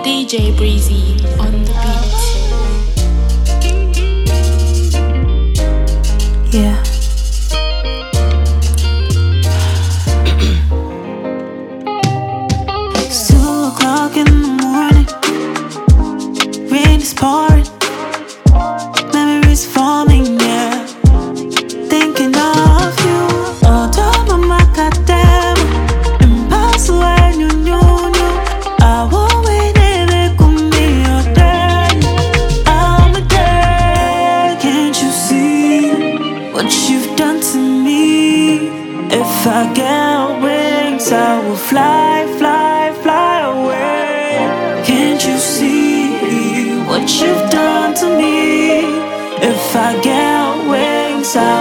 DJ Breezy on the beat. Yeah. It's 2 o'clock in the morning. Rain is pouring. Memories forming, yeah. Thinking of you. Oh, don't my goddamn. Impossible when you knew. I won't wait there with me all day. I'm a day. Can't you see what you've done to me? If I get wings, I will fly, fly, fly away. Can't you see what you've done to me? If I get wings, I